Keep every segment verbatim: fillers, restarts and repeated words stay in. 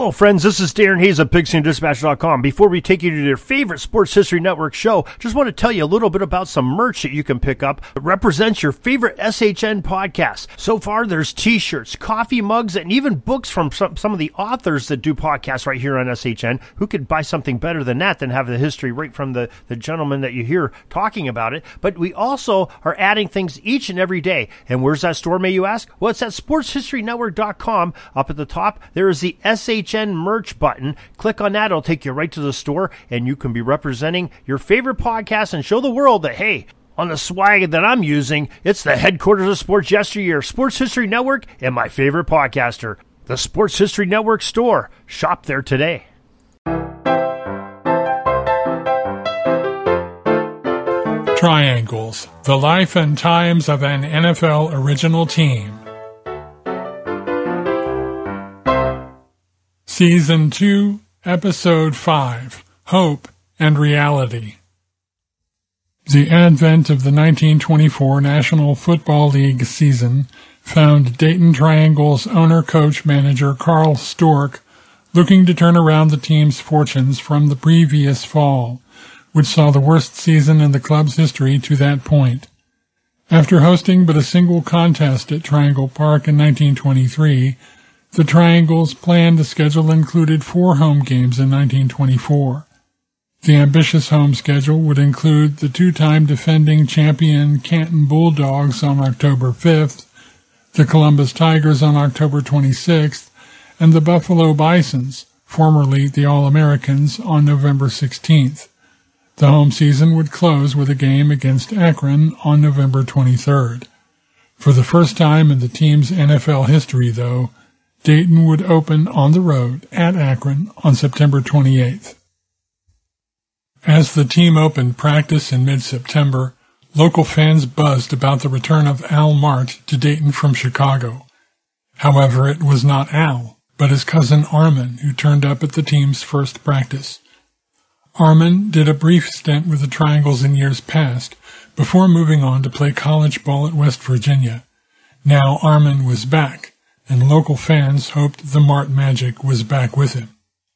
Hello, friends. This is Darren Hayes of Pigskin Dispatch dot com. Before we take you to your favorite Sports History Network show, just want to tell you a little bit about some merch that you can pick up that represents your favorite S H N podcasts. So far, there's t-shirts, coffee mugs, and even books from some, some of the authors that do podcasts right here on S H N. Who could buy something better than that than have the history right from the, the gentleman that you hear talking about it? But we also are adding things each and every day. And where's that store, may you ask? Well, it's at Sports History Network dot com. Up at the top, there is the S H N merch button. Click on that. It'll take you right to the store, and you can be representing your favorite podcast and show the world that, hey, on the swag that I'm using, it's the headquarters of sports yesteryear, Sports History Network, and my favorite podcaster, the Sports History Network store. Shop there today. Triangles, the life and times of an N F L original team. Season two, Episode five, Hope and Reality. The advent of the nineteen twenty-four National Football League season found Dayton Triangles owner-coach-manager Carl Storck looking to turn around the team's fortunes from the previous fall, which saw the worst season in the club's history to that point. After hosting but a single contest at Triangle Park in nineteen twenty-three, the Triangles' planned schedule included four home games in nineteen twenty-four. The ambitious home schedule would include the two-time defending champion Canton Bulldogs on October fifth, the Columbus Tigers on October twenty-sixth, and the Buffalo Bisons, formerly the All-Americans, on November sixteenth. The home season would close with a game against Akron on November twenty-third. For the first time in the team's N F L history, though, Dayton would open on the road at Akron on September twenty-eighth. As the team opened practice in mid-September, local fans buzzed about the return of Al Mart to Dayton from Chicago. However, it was not Al, but his cousin Armin who turned up at the team's first practice. Armin did a brief stint with the Triangles in years past, before moving on to play college ball at West Virginia. Now Armin was back, and local fans hoped the Mart magic was back with him.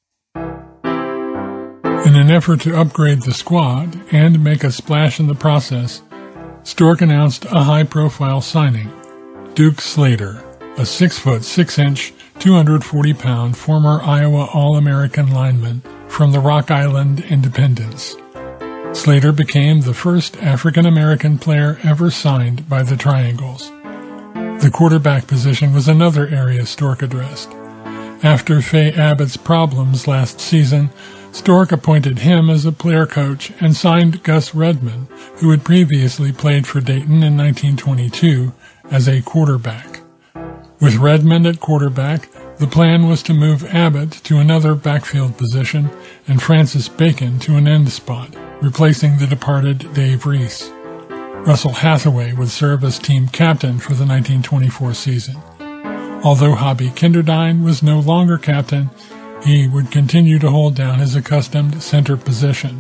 In an effort to upgrade the squad and make a splash in the process, Storck announced a high-profile signing, Duke Slater, a six foot six inch, two hundred forty pound former Iowa All-American lineman from the Rock Island Independents. Slater became the first African-American player ever signed by the Triangles. The quarterback position was another area Storck addressed. After Fay Abbott's problems last season, Storck appointed him as a player coach and signed Gus Redman, who had previously played for Dayton in nineteen twenty-two, as a quarterback. With Redman at quarterback, the plan was to move Abbott to another backfield position and Francis Bacon to an end spot, replacing the departed Dave Reese. Russell Hathaway would serve as team captain for the nineteen twenty-four season. Although Hobby Kinderdine was no longer captain, he would continue to hold down his accustomed center position.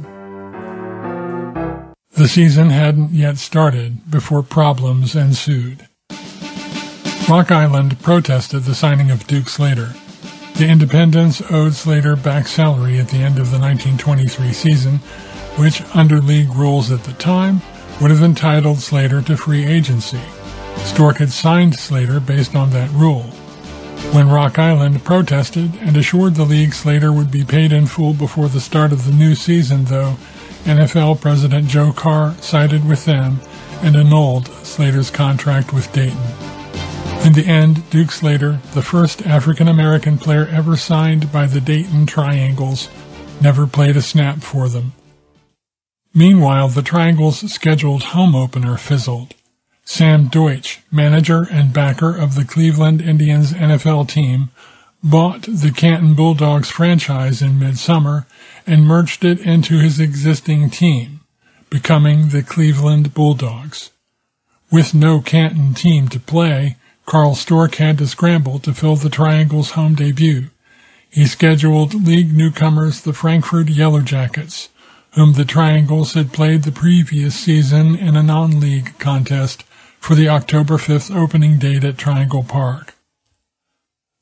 The season hadn't yet started before problems ensued. Rock Island protested the signing of Duke Slater. The Independents owed Slater back salary at the end of the nineteen twenty-three season, which, under league rules at the time, would have entitled Slater to free agency. Storck had signed Slater based on that rule. When Rock Island protested and assured the league Slater would be paid in full before the start of the new season, though, N F L President Joe Carr sided with them and annulled Slater's contract with Dayton. In the end, Duke Slater, the first African-American player ever signed by the Dayton Triangles, never played a snap for them. Meanwhile, the Triangles' scheduled home opener fizzled. Sam Deutsch, manager and backer of the Cleveland Indians N F L team, bought the Canton Bulldogs franchise in midsummer and merged it into his existing team, becoming the Cleveland Bulldogs. With no Canton team to play, Carl Storck had to scramble to fill the Triangles' home debut. He scheduled league newcomers the Frankfurt Yellow Jackets, whom the Triangles had played the previous season in a non-league contest for the October fifth opening date at Triangle Park.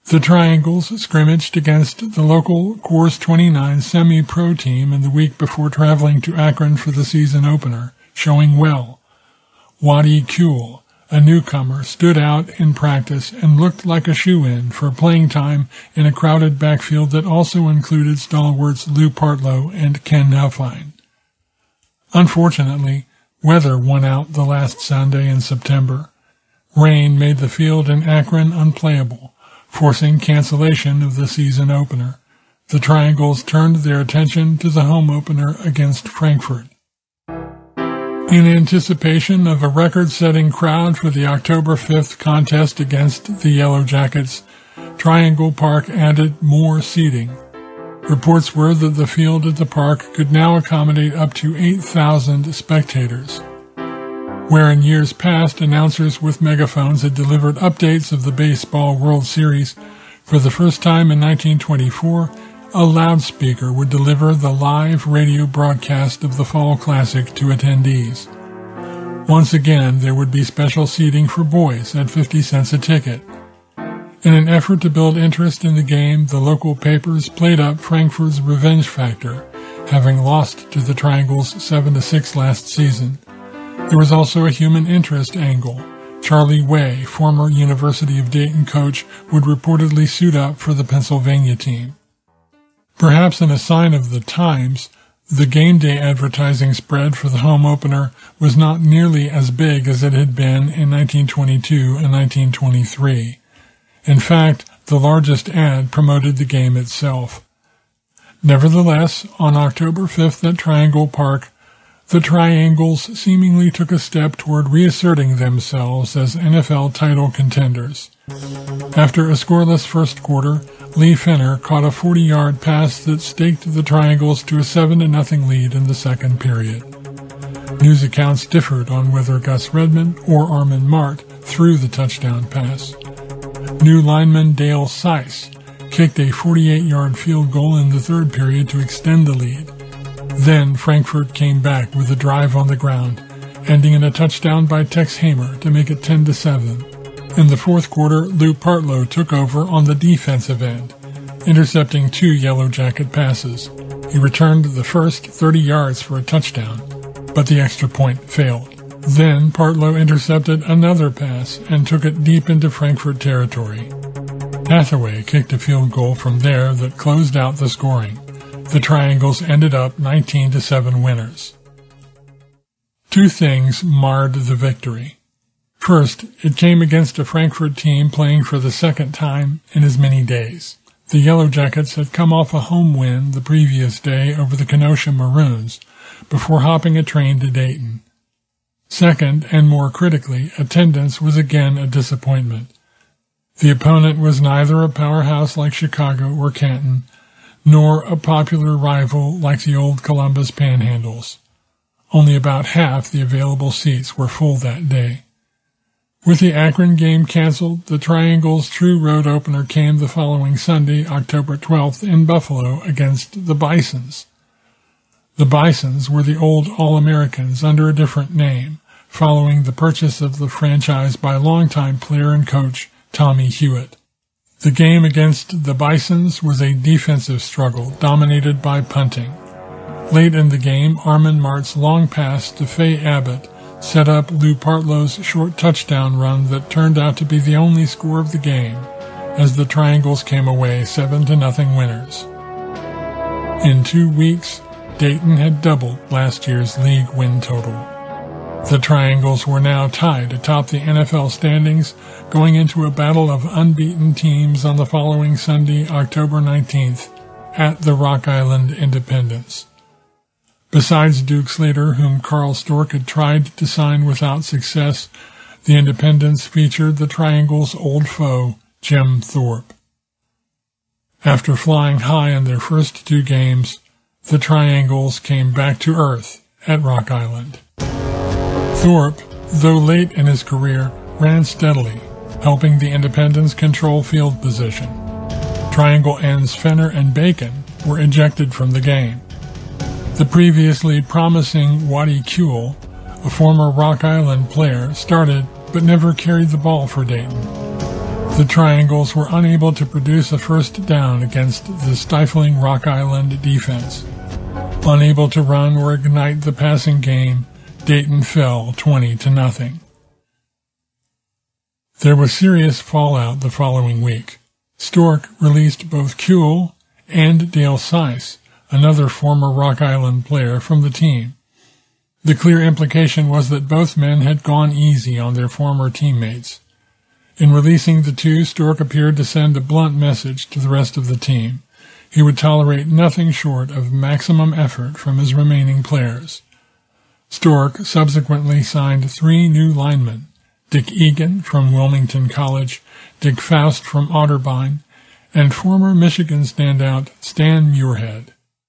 The Triangles scrimmaged against the local Course twenty-nine semi-pro team in the week before traveling to Akron for the season opener, showing well. Waddy Kuhl, a newcomer, stood out in practice and looked like a shoo-in for playing time in a crowded backfield that also included stalwarts Lou Partlow and Ken Huffine. Unfortunately, weather won out the last Sunday in September. Rain made the field in Akron unplayable, forcing cancellation of the season opener. The Triangles turned their attention to the home opener against Frankfurt. In anticipation of a record-setting crowd for the October fifth contest against the Yellow Jackets, Triangle Park added more seating. Reports were that the field at the park could now accommodate up to eight thousand spectators. Where in years past announcers with megaphones had delivered updates of the Baseball World Series, for the first time in nineteen twenty-four, a loudspeaker would deliver the live radio broadcast of the Fall Classic to attendees. Once again, there would be special seating for boys at fifty cents a ticket. In an effort to build interest in the game, the local papers played up Frankfurt's revenge factor, having lost to the Triangles seven to six last season. There was also a human interest angle. Charlie Way, former University of Dayton coach, would reportedly suit up for the Pennsylvania team. Perhaps in a sign of the times, the game day advertising spread for the home opener was not nearly as big as it had been in nineteen twenty-two and nineteen twenty-three. In fact, the largest ad promoted the game itself. Nevertheless, on October fifth at Triangle Park, the Triangles seemingly took a step toward reasserting themselves as N F L title contenders. After a scoreless first quarter, Lee Fenner caught a forty-yard pass that staked the Triangles to a seven to nothing lead in the second period. News accounts differed on whether Gus Redmond or Armin Mart threw the touchdown pass. New lineman Dale Seiss kicked a forty-eight-yard field goal in the third period to extend the lead. Then Frankfurt came back with a drive on the ground, ending in a touchdown by Tex Hamer to make it ten to seven. In the fourth quarter, Lou Partlow took over on the defensive end, intercepting two Yellow Jacket passes. He returned the first thirty yards for a touchdown, but the extra point failed. Then Partlow intercepted another pass and took it deep into Frankfurt territory. Hathaway kicked a field goal from there that closed out the scoring. The Triangles ended up nineteen to seven winners. Two things marred the victory. First, it came against a Frankfurt team playing for the second time in as many days. The Yellow Jackets had come off a home win the previous day over the Kenosha Maroons before hopping a train to Dayton. Second, and more critically, attendance was again a disappointment. The opponent was neither a powerhouse like Chicago or Canton, nor a popular rival like the old Columbus Panhandles. Only about half the available seats were full that day. With the Akron game canceled, the Triangles' true road opener came the following Sunday, October twelfth, in Buffalo against the Bisons. The Bisons were the old All-Americans under a different name, following the purchase of the franchise by longtime player and coach Tommy Hewitt. The game against the Bisons was a defensive struggle dominated by punting. Late in the game, Armin Mart's long pass to Faye Abbott set up Lou Partlow's short touchdown run that turned out to be the only score of the game, as the Triangles came away seven to nothing winners. In two weeks, Dayton had doubled last year's league win total. The Triangles were now tied atop the N F L standings, going into a battle of unbeaten teams on the following Sunday, October nineteenth, at the Rock Island Independence. Besides Duke Slater, whom Carl Stork had tried to sign without success, the Independence featured the Triangles' old foe, Jim Thorpe. After flying high in their first two games, the Triangles came back to earth at Rock Island. Thorpe, though late in his career, ran steadily, helping the Independents control field position. Triangle ends Fenner and Bacon were ejected from the game. The previously promising Waddy Kuhl, a former Rock Island player, started but never carried the ball for Dayton. The Triangles were unable to produce a first down against the stifling Rock Island defense. Unable to run or ignite the passing game, Dayton fell twenty to nothing. There was serious fallout the following week. Stork released both Kuehl and Dale Seiss, another former Rock Island player, from the team. The clear implication was that both men had gone easy on their former teammates. In releasing the two, Stork appeared to send a blunt message to the rest of the team. He would tolerate nothing short of maximum effort from his remaining players. Stork subsequently signed three new linemen, Dick Egan from Wilmington College, Dick Faust from Otterbein, and former Michigan standout Stan Muirhead.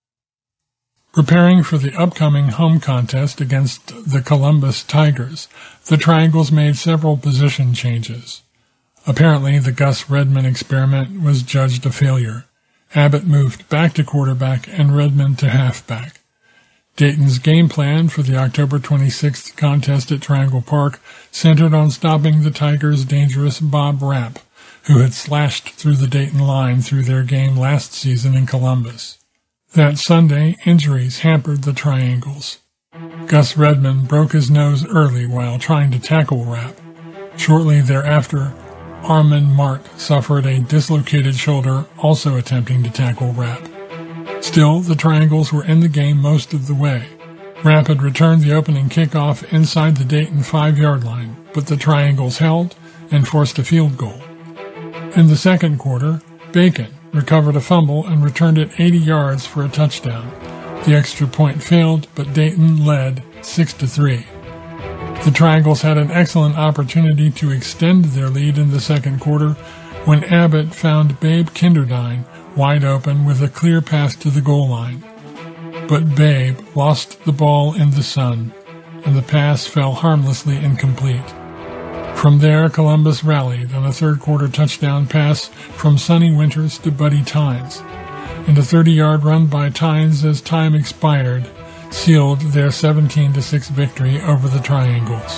Preparing for the upcoming home contest against the Columbus Tigers, the Triangles made several position changes. Apparently, the Gus Redman experiment was judged a failure. Abbott moved back to quarterback and Redman to halfback. Dayton's game plan for the October twenty-sixth contest at Triangle Park centered on stopping the Tigers' dangerous Bob Rapp, who had slashed through the Dayton line through their game last season in Columbus. That Sunday, injuries hampered the Triangles. Gus Redman broke his nose early while trying to tackle Rapp. Shortly thereafter, Armin Mart suffered a dislocated shoulder, also attempting to tackle Rapp. Still, the Triangles were in the game most of the way. Rapp had returned the opening kickoff inside the Dayton five-yard line, but the Triangles held and forced a field goal. In the second quarter, Bacon recovered a fumble and returned it eighty yards for a touchdown. The extra point failed, but Dayton led six to three. The Triangles had an excellent opportunity to extend their lead in the second quarter when Abbott found Babe Kinderdine wide open with a clear path to the goal line. But Babe lost the ball in the sun, and the pass fell harmlessly incomplete. From there, Columbus rallied on a third-quarter touchdown pass from Sonny Winters to Buddy Tynes, and a thirty-yard run by Tynes as time expired sealed their seventeen to six victory over the Triangles.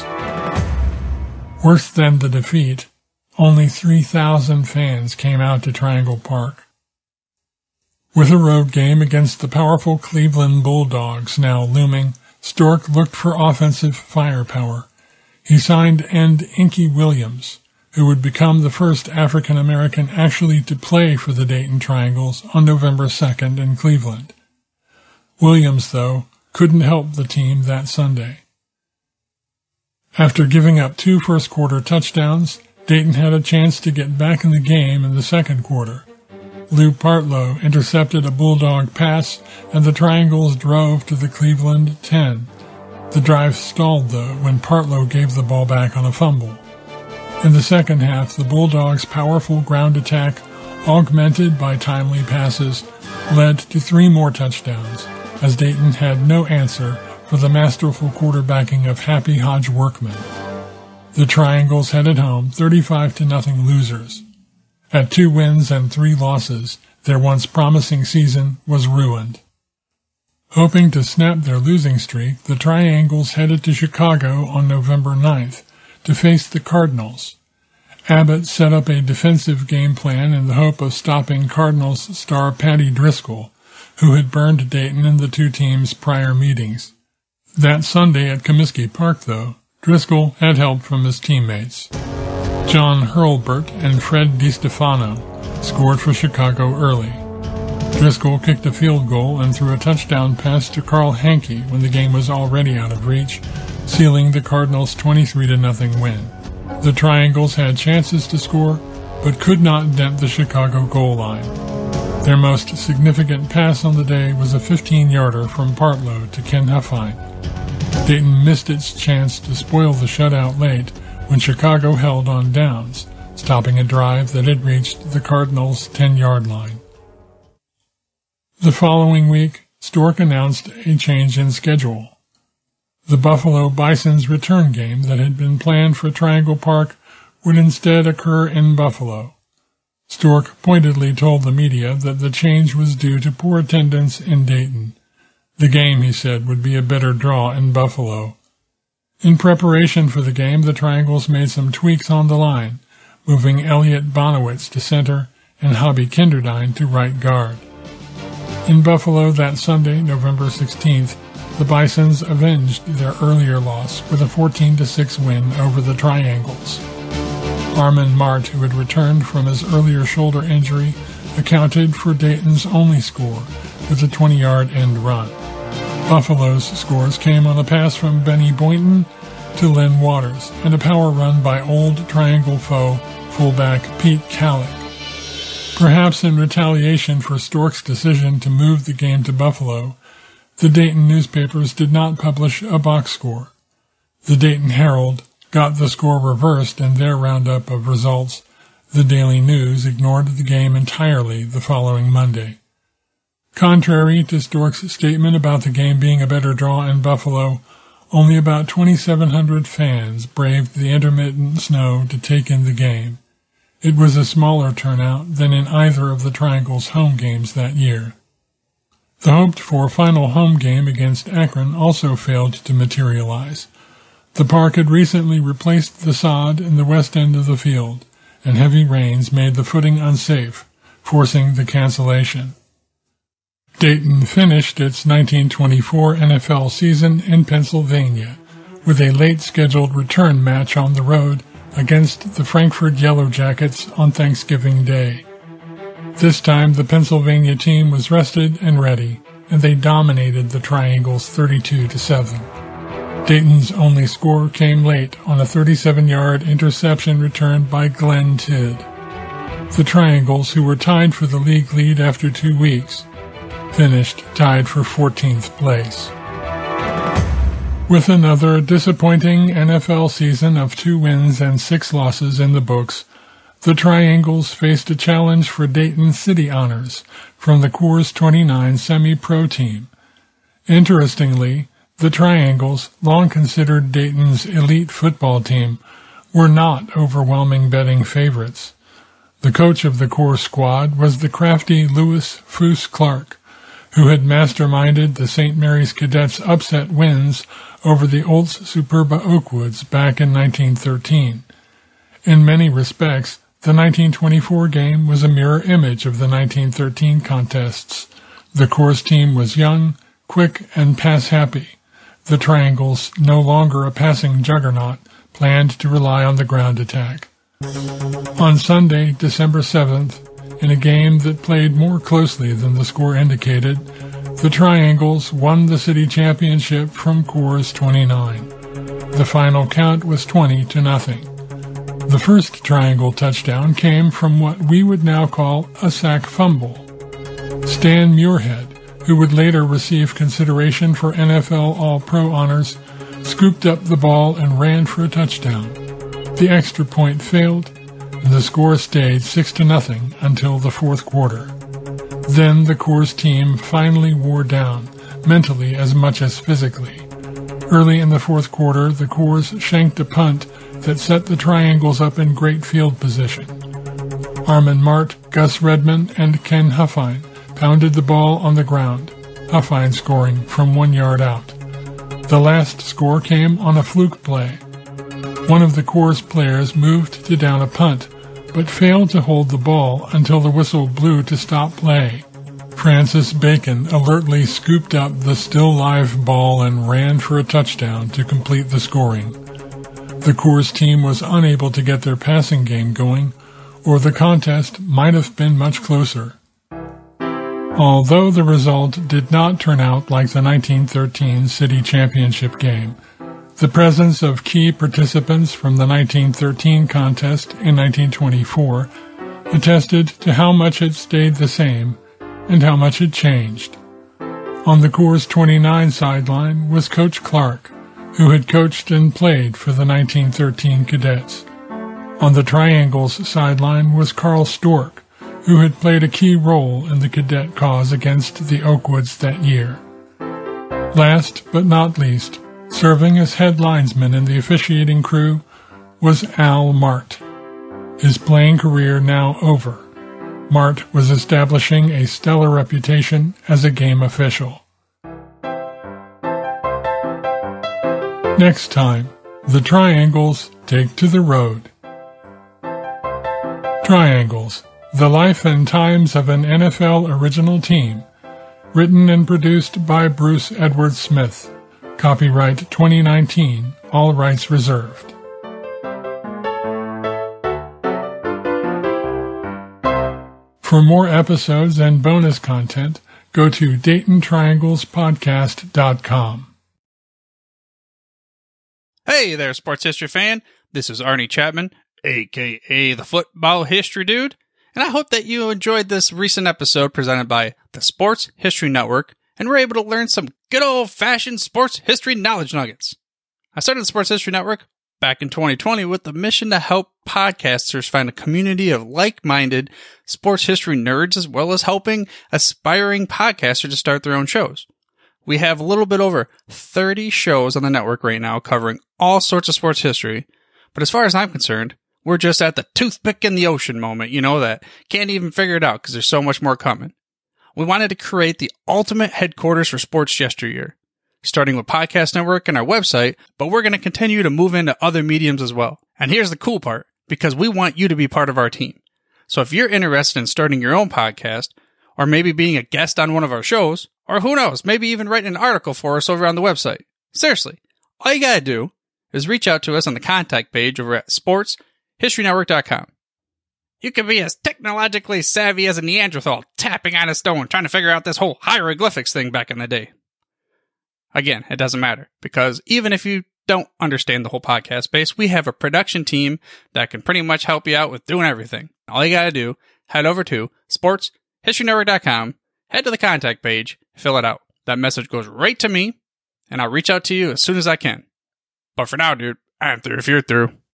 Worse than the defeat, only three thousand fans came out to Triangle Park. With a road game against the powerful Cleveland Bulldogs now looming, Stork looked for offensive firepower. He signed end Inky Williams, who would become the first African-American actually to play for the Dayton Triangles on November second in Cleveland. Williams, though, couldn't help the team that Sunday. After giving up two first-quarter touchdowns, Dayton had a chance to get back in the game in the second quarter. Lou Partlow intercepted a Bulldog pass, and the Triangles drove to the Cleveland ten. The drive stalled, though, when Partlow gave the ball back on a fumble. In the second half, the Bulldogs' powerful ground attack, augmented by timely passes, led to three more touchdowns, as Dayton had no answer for the masterful quarterbacking of Happy Hodge Workman. The Triangles headed home thirty-five to nothing losers. At two wins and three losses, their once promising season was ruined. Hoping to snap their losing streak, the Triangles headed to Chicago on November ninth to face the Cardinals. Abbott set up a defensive game plan in the hope of stopping Cardinals star Patty Driscoll, who had burned Dayton in the two teams' prior meetings. That Sunday at Comiskey Park, though, Driscoll had help from his teammates. John Hurlburt and Fred DiStefano scored for Chicago early. Driscoll kicked a field goal and threw a touchdown pass to Carl Hankey when the game was already out of reach, sealing the Cardinals' twenty-three to nothing win. The Triangles had chances to score, but could not dent the Chicago goal line. Their most significant pass on the day was a fifteen-yarder from Partlow to Ken Huffine. Dayton missed its chance to spoil the shutout late when Chicago held on downs, stopping a drive that had reached the Cardinals' ten-yard line. The following week, Stork announced a change in schedule. The Buffalo Bison's return game that had been planned for Triangle Park would instead occur in Buffalo. Stork pointedly told the media that the change was due to poor attendance in Dayton. The game, he said, would be a better draw in Buffalo. In preparation for the game, the Triangles made some tweaks on the line, moving Elliot Bonowitz to center and Hobby Kinderdine to right guard. In Buffalo that Sunday, November sixteenth, the Bisons avenged their earlier loss with a fourteen to six win over the Triangles. Armand Mart, who had returned from his earlier shoulder injury, accounted for Dayton's only score with a twenty-yard end run. Buffalo's scores came on a pass from Benny Boynton to Lynn Waters and a power run by old Triangle foe fullback Pete Kallick. Perhaps in retaliation for Stork's decision to move the game to Buffalo, the Dayton newspapers did not publish a box score. The Dayton Herald got the score reversed in their roundup of results. The Daily News ignored the game entirely the following Monday. Contrary to Stork's statement about the game being a better draw in Buffalo, only about twenty-seven hundred fans braved the intermittent snow to take in the game. It was a smaller turnout than in either of the Triangle's home games that year. The hoped-for final home game against Akron also failed to materialize. The park had recently replaced the sod in the west end of the field, and heavy rains made the footing unsafe, forcing the cancellation. Dayton finished its nineteen twenty-four N F L season in Pennsylvania with a late-scheduled return match on the road against the Frankfurt Yellow Jackets on Thanksgiving Day. This time the Pennsylvania team was rested and ready, and they dominated the Triangles thirty-two to seven. Dayton's only score came late on a thirty-seven-yard interception returned by Glenn Tidd. The Triangles, who were tied for the league lead after two weeks, finished tied for fourteenth place. With another disappointing N F L season of two wins and six losses in the books, the Triangles faced a challenge for Dayton City honors from the Coors twenty-nine semi-pro team. Interestingly, the Triangles, long considered Dayton's elite football team, were not overwhelming betting favorites. The coach of the Coors squad was the crafty Lewis Foose Clark, who had masterminded the Saint Mary's Cadets' upset wins over the Olds Superba Oakwoods back in nineteen thirteen. In many respects, the nineteen twenty-four game was a mirror image of the nineteen thirteen contests. The Coors team was young, quick, and pass-happy. The Triangles, no longer a passing juggernaut, planned to rely on the ground attack. On Sunday, December seventh, in a game that played more closely than the score indicated, the Triangles won the city championship from Coors twenty-nine. The final count was twenty to nothing. The first Triangle touchdown came from what we would now call a sack fumble. Stan Muirhead, who would later receive consideration for N F L All-Pro honors, scooped up the ball and ran for a touchdown. The extra point failed, and the score stayed six to nothing until the fourth quarter. Then the Coors team finally wore down, mentally as much as physically. Early in the fourth quarter, the Coors shanked a punt that set the Triangles up in great field position. Armand Mart, Gus Redman, and Ken Huffine pounded the ball on the ground, Huffine scoring from one yard out. The last score came on a fluke play. One of the Coors players moved to down a punt, but failed to hold the ball until the whistle blew to stop play. Francis Bacon alertly scooped up the still live ball and ran for a touchdown to complete the scoring. The Coors team was unable to get their passing game going, or the contest might have been much closer. Although the result did not turn out like the nineteen thirteen city championship game, the presence of key participants from the nineteen thirteen contest in nineteen twenty-four attested to how much it stayed the same and how much it changed. On the Coors twenty-nine sideline was Coach Clark, who had coached and played for the nineteen thirteen Cadets. On the Triangles sideline was Carl Stork, who had played a key role in the cadet cause against the Oakwoods that year. Last but not least, serving as head linesman in the officiating crew was Al Mart. His playing career now over, Mart was establishing a stellar reputation as a game official. Next time, the Triangles take to the road. Triangles, The Life and Times of an N F L Original Team. Written and produced by Bruce Edward Smith. Copyright twenty nineteen, all rights reserved. For more episodes and bonus content, go to Dayton Triangles Podcast dot com. Hey there, sports history fan. This is Arnie Chapman, a k a the Football History Dude, and I hope that you enjoyed this recent episode presented by the Sports History Network and were able to learn some good old-fashioned sports history knowledge nuggets. I started the Sports History Network back in twenty twenty with the mission to help podcasters find a community of like-minded sports history nerds, as well as helping aspiring podcasters to start their own shows. We have a little bit over thirty shows on the network right now covering all sorts of sports history, but as far as I'm concerned, we're just at the toothpick in the ocean moment, you know, that can't even figure it out because there's so much more coming. We wanted to create the ultimate headquarters for sports yesteryear, starting with Podcast Network and our website, but we're going to continue to move into other mediums as well. And here's the cool part, because we want you to be part of our team. So if you're interested in starting your own podcast, or maybe being a guest on one of our shows, or who knows, maybe even writing an article for us over on the website. Seriously, all you gotta do is reach out to us on the contact page over at sports history network dot com. You can be as technologically savvy as a Neanderthal tapping on a stone trying to figure out this whole hieroglyphics thing back in the day. Again, it doesn't matter, because even if you don't understand the whole podcast space, we have a production team that can pretty much help you out with doing everything. All you gotta do, head over to sports history network dot com, head to the contact page, fill it out. That message goes right to me, and I'll reach out to you as soon as I can. But for now, dude, I'm through if you're through.